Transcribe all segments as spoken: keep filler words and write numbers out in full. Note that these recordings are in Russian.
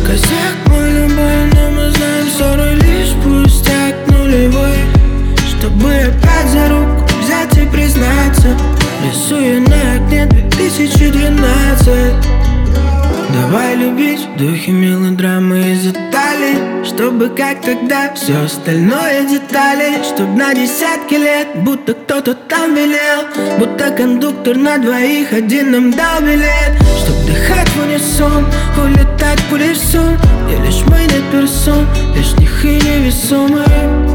косяк, мой любой, но мы знаем, ссоры лишь пустяк нулевой. Чтобы опять за руку взять и признаться, рисую на окне две тысячи двенадцать. Давай любить в духе мелодрамы из Италии, чтобы как тогда все остальное детали. Чтоб на десятки лет, будто кто-то там велел, будто кондуктор на двоих один нам дал билет. Чтоб дыхать в унисон, улетать пулей в сон, где лишь мы не персон, лишних и невесомых.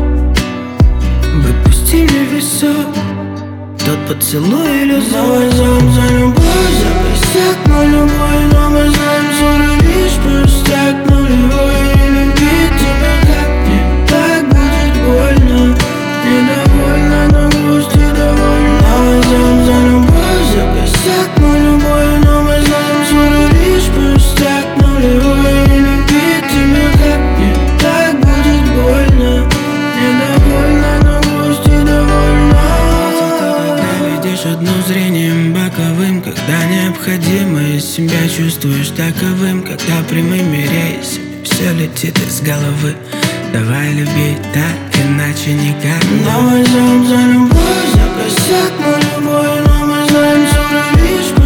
Выпустили весок, тот поцелуй иллюзор. Зам за любовь, за косяк, мой любой, но мы знаем, ссоры лишь пустяк нулевой. И любить тебя как мне так будет больно, недовольна, но грусть и довольна. Зам за любовь, за косяк, мой любой, но мы знаем, ссоры лишь пустяк нулевой. И любить тебя как мне так будет больно, недовольна, но грусть и довольна. Видишь одно зрением боковым, когда необходимо, и себя чувствуешь таковым, когда прямыми рейсами все летит из головы. Давай любить так, иначе никак. Давай зам за любовь, за косяк, мой любой, но мы знаем, ссоры лишь